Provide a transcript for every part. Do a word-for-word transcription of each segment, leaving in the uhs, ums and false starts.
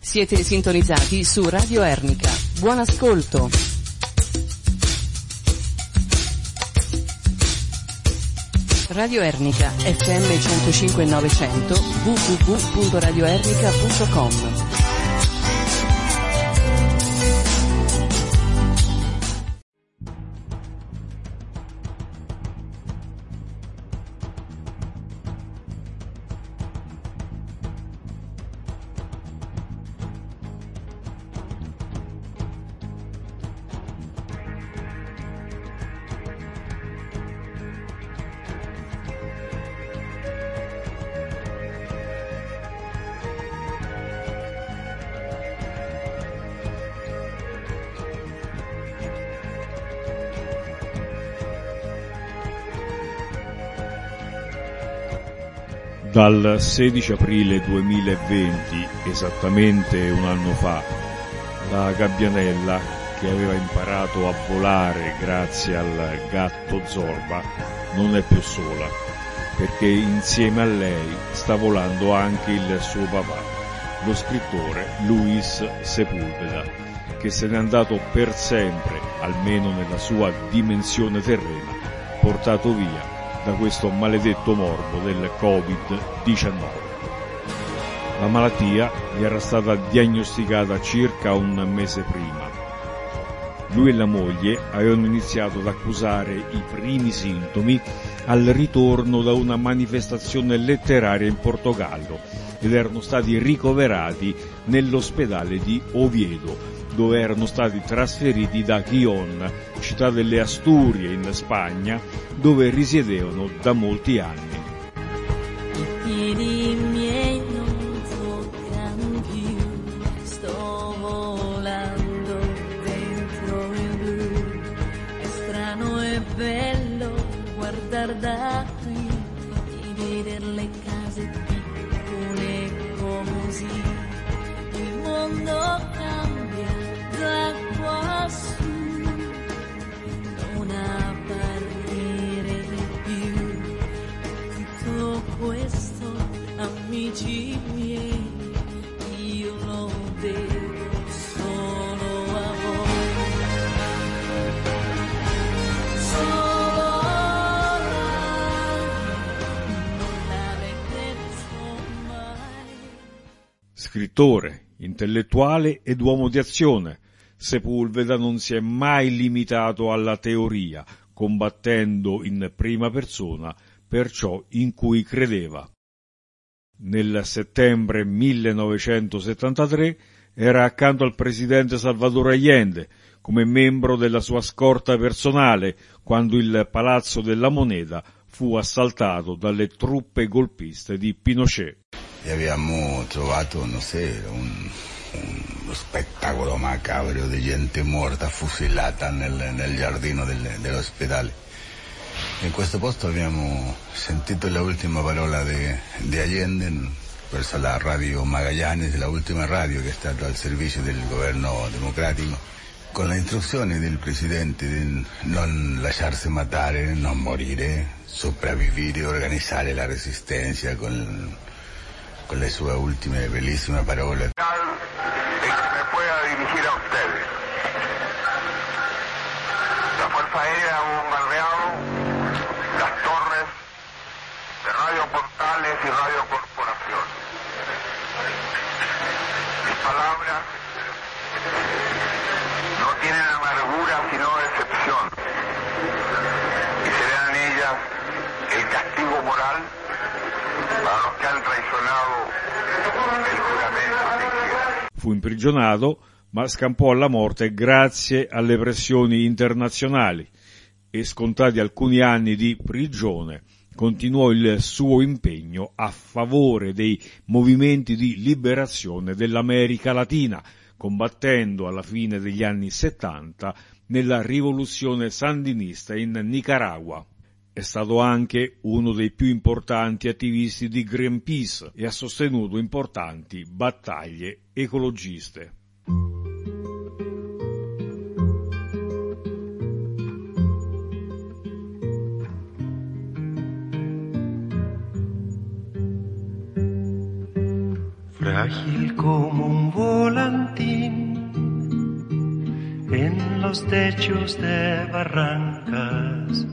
Siete sintonizzati su Radio Ernica. Buon ascolto. Radio Ernica, F M centocinque e novecento, w w w punto radio ernica punto com. Dal sedici aprile duemilaventi, esattamente un anno fa, la Gabbianella, che aveva imparato a volare grazie al gatto Zorba, non è più sola, perché insieme a lei sta volando anche il suo papà, lo scrittore Luis Sepúlveda, che se n'è andato per sempre, almeno nella sua dimensione terrena, portato via da questo maledetto morbo del covid diciannove. La malattia gli era stata diagnosticata circa un mese prima. Lui e la moglie avevano iniziato ad accusare i primi sintomi al ritorno da una manifestazione letteraria in Portogallo ed erano stati ricoverati nell'ospedale di Oviedo, dove erano stati trasferiti da Gijón, città delle Asturie in Spagna, dove risiedevano da molti anni. I piedi miei non toccano più, sto volando dentro il blu, è strano e bello guardare da qui e vedere le case piccole così, il mondo cambia da quassù, non apparire più, tutto questo, amici miei, io lo devo solo a voi, solo a voi, non l'avete detto mai. Scrittore, intellettuale ed uomo di azione, Sepúlveda non si è mai limitato alla teoria, combattendo in prima persona per ciò in cui credeva. Nel settembre millenovecentosettantatré era accanto al presidente Salvador Allende come membro della sua scorta personale quando il Palazzo della Moneda fu assaltato dalle truppe golpiste di Pinochet. E abbiamo trovato, non so, un, uno spettacolo macabro di gente morta, fucilata nel, nel giardino del, dell'ospedale. In questo posto abbiamo sentito l'ultima parola di Allende verso la radio Magallanes, la ultima radio che è stata al servizio del governo democratico, con le istruzioni del presidente di non lasciarsi matare, non morire, sopravvivere, organizzare la resistenza con, con le sue ultime bellissime parole. E que me pueda dirigir a ustedes. La Fuerza Aérea ha bombardeado las torres de Radio Portales y Radio Corporación. Mis palabras no tienen amargura sino decepción, y serán ellas el castigo moral para los que han traicionado el juramento que hicieron. Fu imprigionato, ma scampò alla morte grazie alle pressioni internazionali e, scontati alcuni anni di prigione, continuò il suo impegno a favore dei movimenti di liberazione dell'America Latina, combattendo alla fine degli anni settanta nella rivoluzione sandinista in Nicaragua. È stato anche uno dei più importanti attivisti di Greenpeace e ha sostenuto importanti battaglie ecologiste. Vielleicht Ágil como un volantín en los techos de barrancas.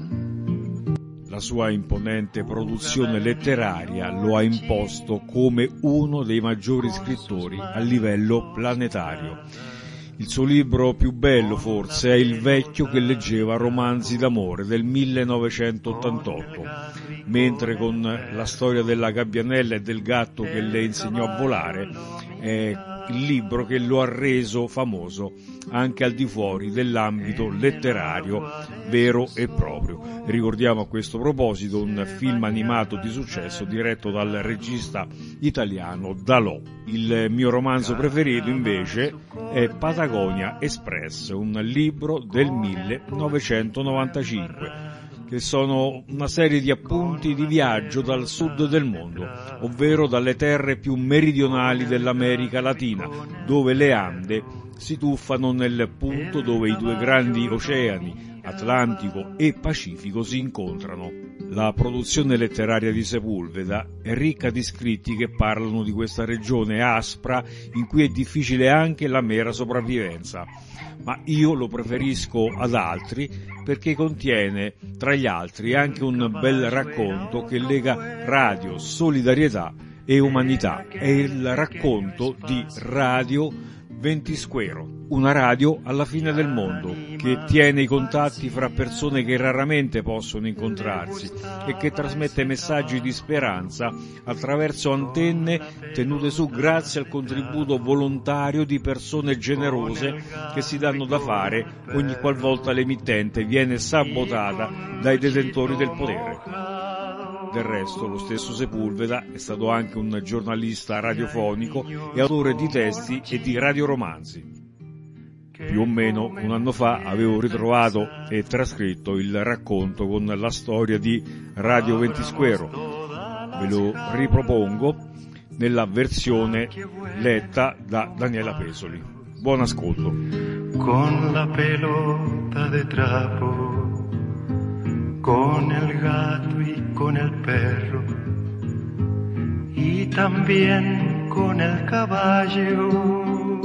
La sua imponente produzione letteraria lo ha imposto come uno dei maggiori scrittori a livello planetario. Il suo libro più bello forse è Il vecchio che leggeva romanzi d'amore del millenovecentottantotto, mentre con La storia della gabbianella e del gatto che le insegnò a volare è il libro che lo ha reso famoso anche al di fuori dell'ambito letterario vero e proprio. Ricordiamo a questo proposito un film animato di successo diretto dal regista italiano Dalò. Il mio romanzo preferito invece è Patagonia Express, un libro del millenovecentonovantacinque, che sono una serie di appunti di viaggio dal sud del mondo, ovvero dalle terre più meridionali dell'America Latina, dove le Ande si tuffano nel punto dove i due grandi oceani, Atlantico e Pacifico, si incontrano. La produzione letteraria di Sepulveda è ricca di scritti che parlano di questa regione aspra in cui è difficile anche la mera sopravvivenza, ma io lo preferisco ad altri perché contiene, tra gli altri, anche un bel racconto che lega radio, solidarietà e umanità. È il racconto di Radio Ventisquero, una radio alla fine del mondo che tiene i contatti fra persone che raramente possono incontrarsi e che trasmette messaggi di speranza attraverso antenne tenute su grazie al contributo volontario di persone generose che si danno da fare ogni qualvolta l'emittente viene sabotata dai detentori del potere. Del resto, lo stesso Sepulveda è stato anche un giornalista radiofonico e autore di testi e di radioromanzi. Più o meno un anno fa avevo ritrovato e trascritto il racconto con la storia di Radio Ventisquero. Ve lo ripropongo nella versione letta da Daniela Pesoli. Buon ascolto. Con la pelota de trapo, con el gato y con el perro, y también con el caballo.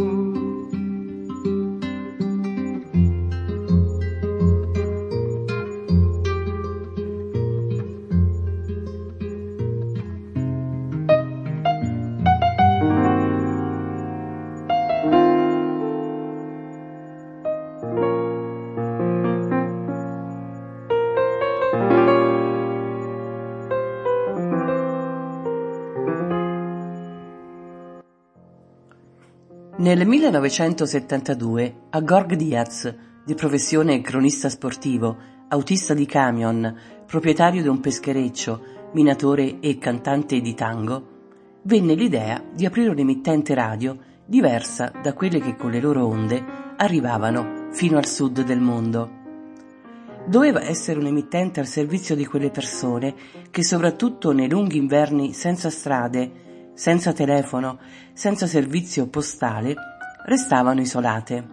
Nel millenovecentosettantadue a Gorg Diaz, di professione cronista sportivo, autista di camion, proprietario di un peschereccio, minatore e cantante di tango, venne l'idea di aprire un'emittente radio diversa da quelle che con le loro onde arrivavano fino al sud del mondo. Doveva essere un'emittente al servizio di quelle persone che, soprattutto nei lunghi inverni senza strade, senza telefono, senza servizio postale, restavano isolate.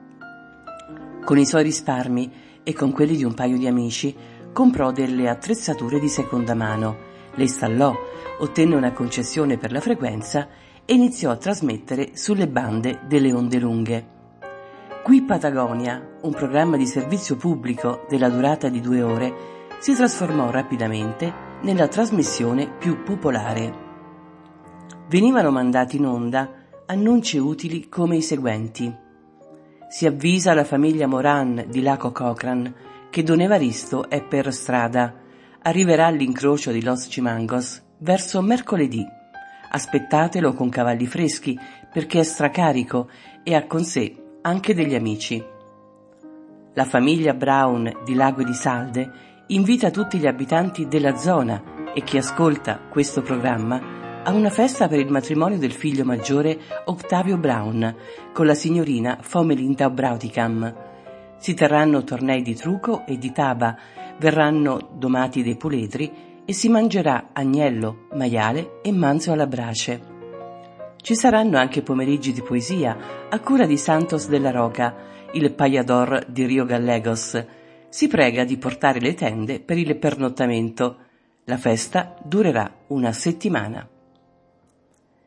Con i suoi risparmi e con quelli di un paio di amici comprò delle attrezzature di seconda mano, le installò, ottenne una concessione per la frequenza e iniziò a trasmettere sulle bande delle onde lunghe. Qui Patagonia, un programma di servizio pubblico della durata di due ore, si trasformò rapidamente nella trasmissione più popolare. Venivano mandati in onda annunci utili come i seguenti: si avvisa la famiglia Moran di Laco Cochran che Don Evaristo è per strada, arriverà all'incrocio di Los Chimangos verso mercoledì, aspettatelo con cavalli freschi perché è stracarico e ha con sé anche degli amici. La famiglia Brown di Lago di Salde invita tutti gli abitanti della zona e chi ascolta questo programma a una festa per il matrimonio del figlio maggiore Octavio Brown con la signorina Fomelinda Brautigam. Si terranno tornei di truco e di taba, verranno domati dei puledri e si mangerà agnello, maiale e manzo alla brace. Ci saranno anche pomeriggi di poesia a cura di Santos della Roca, il payador di Rio Gallegos. Si prega di portare le tende per il pernottamento. La festa durerà una settimana.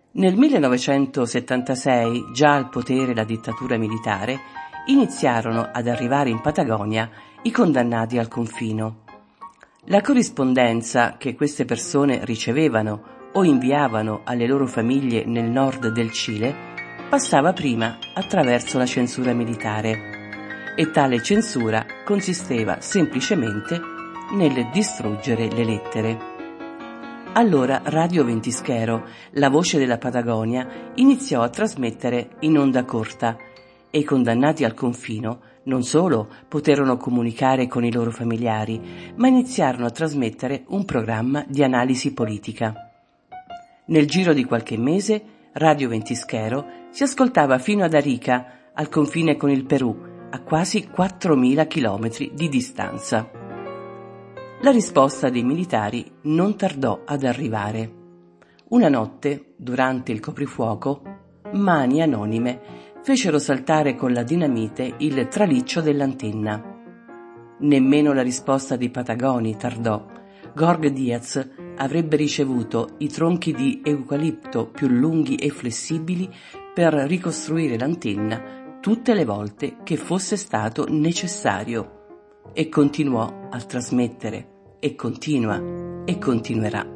Nel millenovecentosettantasei, già al potere la dittatura militare, iniziarono ad arrivare in Patagonia i condannati al confino. La corrispondenza che queste persone ricevevano o inviavano alle loro famiglie nel nord del Cile passava prima attraverso la censura militare, e tale censura consisteva semplicemente nel distruggere le lettere. Allora Radio Ventisquero, la voce della Patagonia, iniziò a trasmettere in onda corta, e i condannati al confino non solo poterono comunicare con i loro familiari, ma iniziarono a trasmettere un programma di analisi politica. Nel giro di qualche mese, Radio Ventisquero si ascoltava fino ad Arica, al confine con il Perù, a quasi quattromila chilometri di distanza. La risposta dei militari non tardò ad arrivare. Una notte, durante il coprifuoco, mani anonime fecero saltare con la dinamite il traliccio dell'antenna. Nemmeno la risposta dei Patagoni tardò. Jorge Diaz avrebbe ricevuto i tronchi di eucalipto più lunghi e flessibili per ricostruire l'antenna tutte le volte che fosse stato necessario, e continuò a trasmettere, e continua, e continuerà.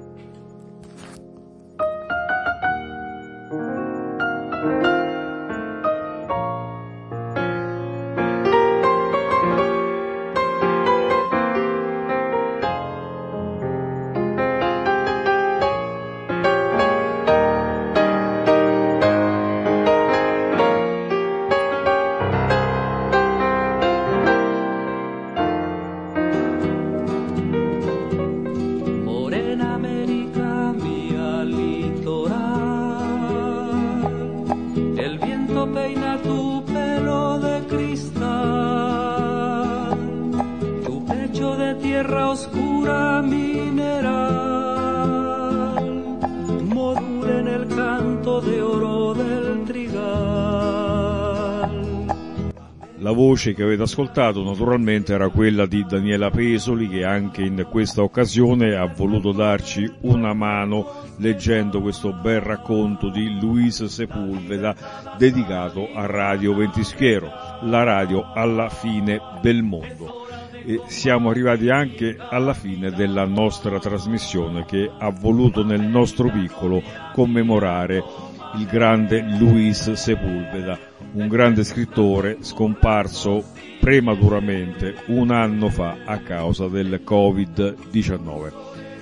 La voce che avete ascoltato naturalmente era quella di Daniela Pesoli, che anche in questa occasione ha voluto darci una mano leggendo questo bel racconto di Luis Sepulveda dedicato a Radio Ventisquero, la radio alla fine del mondo. E siamo arrivati anche alla fine della nostra trasmissione, che ha voluto nel nostro piccolo commemorare il grande Luis Sepulveda, un grande scrittore scomparso prematuramente un anno fa a causa del covid diciannove.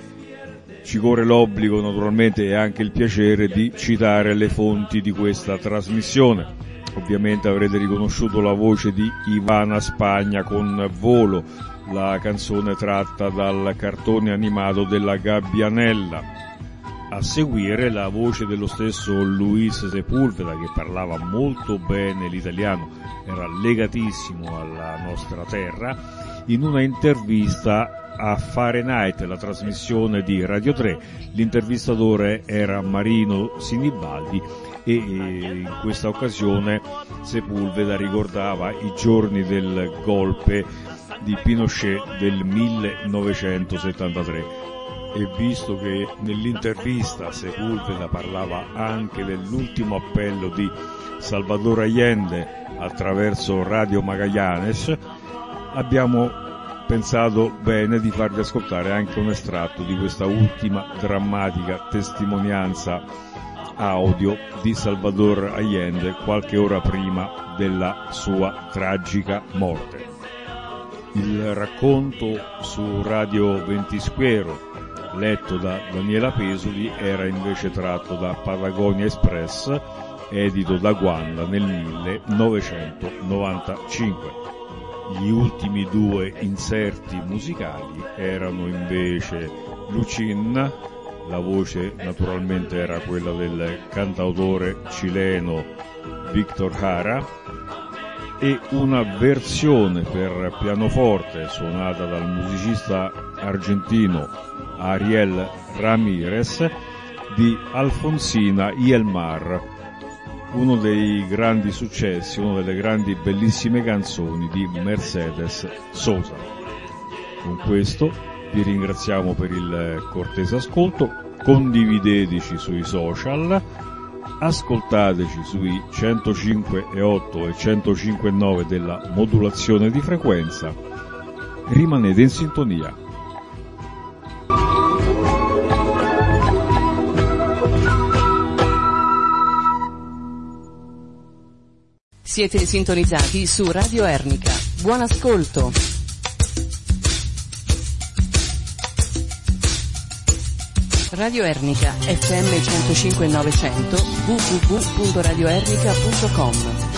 Ci corre l'obbligo naturalmente e anche il piacere di citare le fonti di questa trasmissione. Ovviamente avrete riconosciuto la voce di Ivana Spagna con Volo, la canzone tratta dal cartone animato della Gabbianella. A seguire la voce dello stesso Luis Sepulveda, che parlava molto bene l'italiano, era legatissimo alla nostra terra, in una intervista a Fahrenheit, la trasmissione di Radio tre. L'intervistatore era Marino Sinibaldi e in questa occasione Sepulveda ricordava i giorni del golpe di Pinochet del millenovecentosettantatré. E visto che nell'intervista Sepulveda parlava anche dell'ultimo appello di Salvador Allende attraverso Radio Magallanes, abbiamo pensato bene di farvi ascoltare anche un estratto di questa ultima drammatica testimonianza audio di Salvador Allende qualche ora prima della sua tragica morte. Il racconto su Radio Ventisquero, letto da Daniela Pesoli, era invece tratto da Patagonia Express, edito da Guanda nel millenovecentonovantacinque. Gli ultimi due inserti musicali erano invece Lucin, la voce naturalmente era quella del cantautore cileno Víctor Jara, e una versione per pianoforte suonata dal musicista argentino Ariel Ramírez di Alfonsina y el Mar, uno dei grandi successi, una delle grandi bellissime canzoni di Mercedes Sosa. Con questo vi ringraziamo per il cortese ascolto, condivideteci sui social ascoltateci sui centocinque e otto e centocinque e nove della modulazione di frequenza. Rimanete in sintonia. Siete sintonizzati su Radio Ernica. Buon ascolto. Radio Ernica F M centocinque e novecento w w w punto radio ernica punto com.